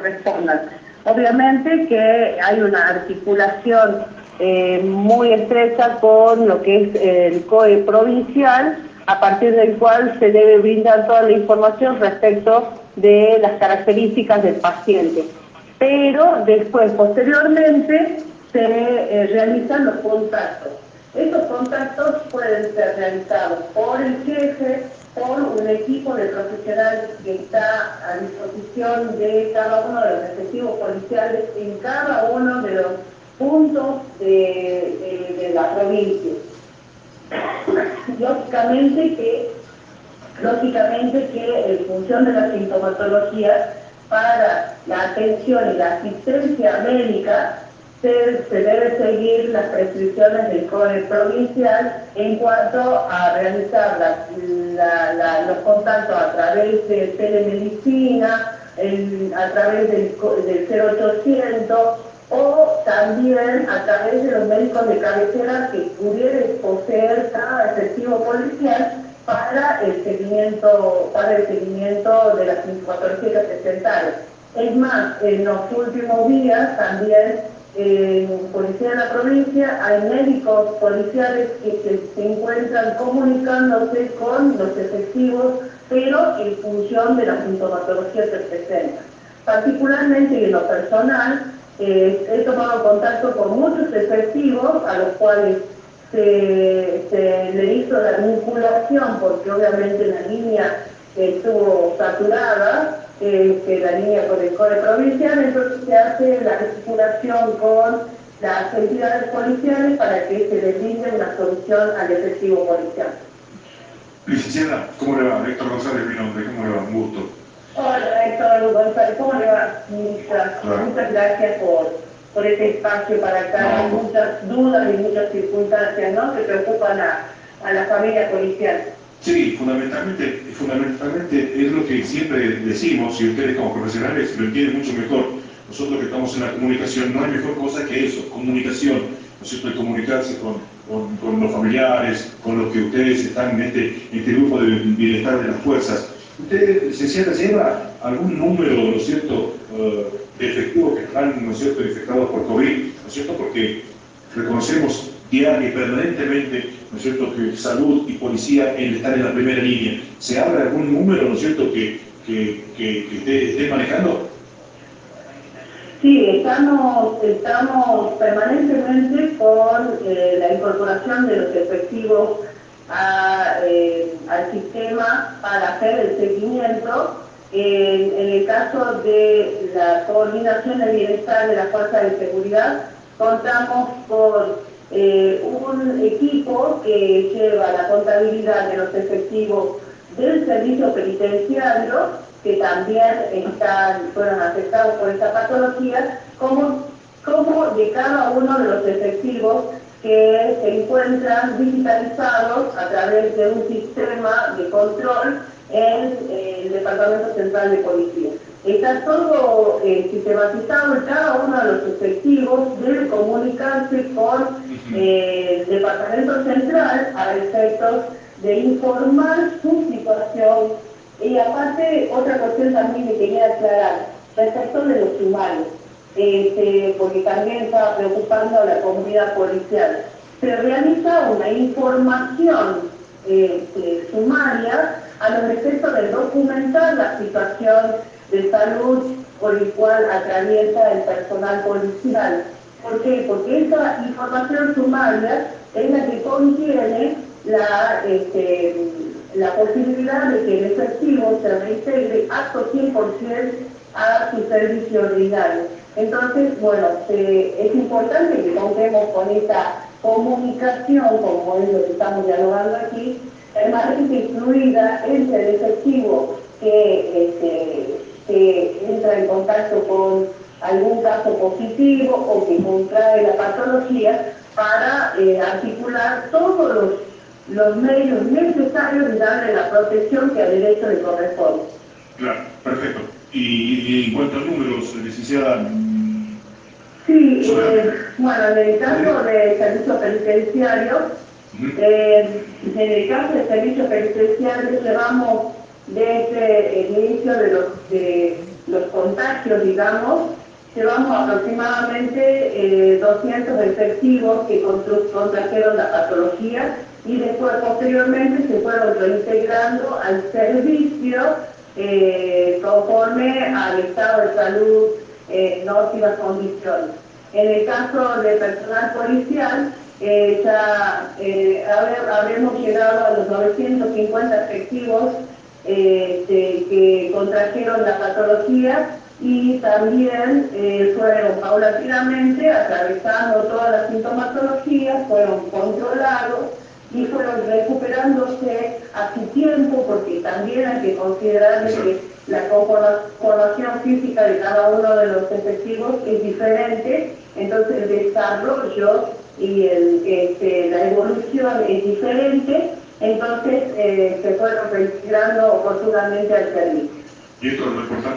correspondan. Obviamente que hay una articulación muy estrecha con lo que es el COE provincial, a partir del cual se debe brindar toda la información respecto de las características del paciente. Pero después, posteriormente, se realizan los contactos. Estos contactos pueden ser realizados por el jefe, por un equipo de profesionales que está a disposición de cada uno de los efectivos policiales en cada uno de los puntos de la provincia. Lógicamente que en función de la sintomatología, para la atención y la asistencia médica, se debe seguir las prescripciones del COE provincial en cuanto a realizar los contactos a través de telemedicina, a través del 0800 o también a través de los médicos de cabecera que pudiera poseer cada efectivo policial para el seguimiento de las sintomatologías que presentaron. Es más, en los últimos días también en Policía de la Provincia hay médicos policiales que se encuentran comunicándose con los efectivos, pero en función de la sintomatología que presentan. Particularmente y en lo personal, he tomado contacto con muchos efectivos a los cuales se le hizo la vinculación, porque obviamente la línea estuvo saturada, que la línea con el COE provincial, entonces se hace la articulación con las entidades policiales para que se le brinde una solución al efectivo policial. Licenciada, ¿cómo le va? Héctor González, mi nombre, ¿cómo le va? Un gusto. Hola Héctor González, ¿cómo le va? Muchas gracias por este espacio para aclarar muchas dudas y muchas circunstancias, ¿no?, que preocupan a la familia policial. Sí, fundamentalmente es lo que siempre decimos, y ustedes como profesionales lo entienden mucho mejor. Nosotros que estamos en la comunicación, no hay mejor cosa que eso, comunicación, ¿no es cierto?, el comunicarse con los familiares, con los que ustedes están en este grupo de bienestar de las fuerzas. ¿Usted, licenciada, lleva algún número, ¿no es cierto?, de efectivos que están, ¿no es cierto?, infectados por COVID, ¿no es cierto?, porque reconocemos diaria y permanentemente, ¿no es cierto?, que salud y policía están en la primera línea. ¿Se habla de algún número, ¿no es cierto?, que esté manejando? Sí, estamos permanentemente con la incorporación de los efectivos al sistema para hacer el seguimiento. En el caso de la coordinación de bienestar de las fuerzas de seguridad, contamos con un equipo que lleva la contabilidad de los efectivos del servicio penitenciario, que también fueron afectados por esta patología, como de cada uno de los efectivos que se encuentran digitalizados a través de un sistema de control en el Departamento Central de Policía. Está todo sistematizado y cada uno de los efectivos debe comunicarse con el Departamento Central a efectos de informar su situación. Y aparte, otra cuestión también que quería aclarar, respecto de los sumarios, porque también estaba preocupando a la comunidad policial. Se realiza una información sumaria a los efectos de documentar la situación de salud por el cual atraviesa el personal policial. ¿Por qué? Porque esa información sumaria es la que contiene la posibilidad de que el efectivo se reintegre acto 100% a su servicio ordinario. Entonces, bueno, es importante que contemos con esta comunicación, como es lo que estamos dialogando aquí, permanente y fluida entre el efectivo que entra en contacto con algún caso positivo o que contrae la patología para articular todos los medios necesarios de darle la protección que al derecho le corresponde. Claro, perfecto. Y en cuanto a números, licenciada... Sí, bueno, en el caso del servicio penitenciario, llevamos desde el inicio de los contagios, digamos, llevamos aproximadamente 200 efectivos que contrajeron la patología y después posteriormente se fueron reintegrando al servicio conforme al estado de salud en óptimas condiciones. En el caso de personal policial, habremos llegado a los 950 efectivos que contrajeron la patología y también fueron paulatinamente atravesando todas las sintomatologías, fueron controlados y fueron recuperándose a su tiempo, porque también hay que considerar que la conformación física de cada uno de los efectivos es diferente, entonces el desarrollo y la evolución es diferente, entonces se fueron reintegrando oportunamente al servicio. Y esto es lo importante.